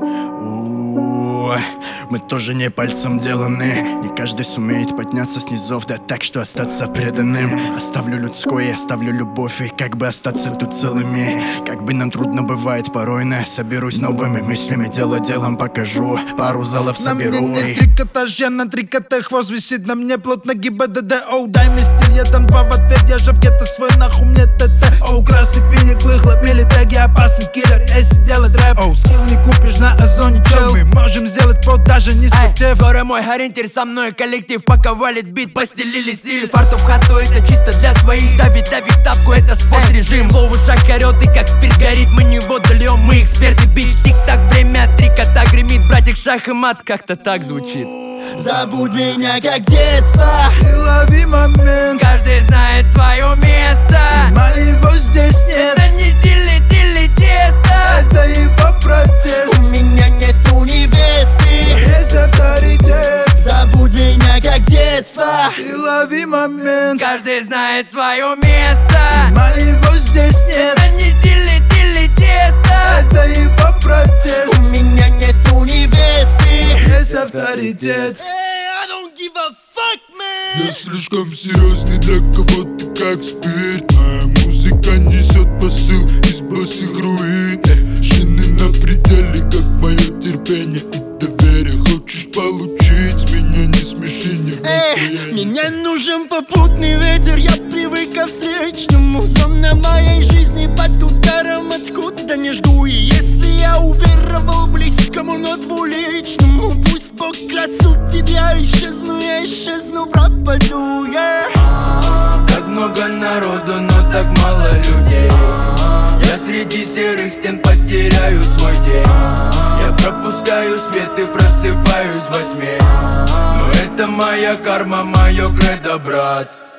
Мы тоже не пальцем деланы. Не каждый сумеет подняться с низов, да так, что остаться преданным. Оставлю людское, оставлю любовь, и как бы остаться тут целыми. Как бы нам трудно бывает порой, но я соберусь новыми мыслями. Дело делом покажу, пару залов соберу. На мне нет трикотажа, на трикоте хвост висит на мне плотно ГИБДД. Оу, дай мне стиль, я дам два в ответ. Я же где-то свой, нахуй мне ТТ. Оу, красный финик, выхлоп, милитеги, опасный киллер, если делать рэп. Оу, скилл не купишь на озоне, чел. Мы можем сделать под даже не спотев. Горы мой ориентир, со мной коллектив, пока валит бит, постелили стиль. Фарту в хату, это чисто для своих. Дави в тапку, это спорт-режим. Лов в ушах орёт, и как спирт горит. Мы не воду льем, мы эксперты, бич. Тик-так, время, трикота гремит. Братик, шах и мат, как-то так звучит. Забудь меня, как детство, И лови момент, Каждый знает свое место. моего здесь нет. Это не тили тесто. Это его протест. у меня нету невесты. Есть авторитет. Забудь меня, как детство, И лови момент, Каждый знает свое место. моего здесь нет. Это не тили тесто. Это его протест. у меня нету невесты. Есть авторитет. I don't give a fuck, man. Я слишком серьезный для кого-то, как спирт. Моя музыка несет посыл из босых руин. Шины на пределе, как мое терпение и доверие. Хочешь получить с меня, не смеши, не в настроении. Мне нужен попутный ветер, я привык ко встречному. Зона моей жизни под ударом, откуда не жду. И если я уверовал близкому, но двуличному, пусть Бог красу тебя, я исчезну, пропаду, Так много народу, но так мало людей. Я среди серых стен потеряю свой день. Я пропускаю свет и просыпаюсь во тьме. Но это моя карма, мое кредо, брат.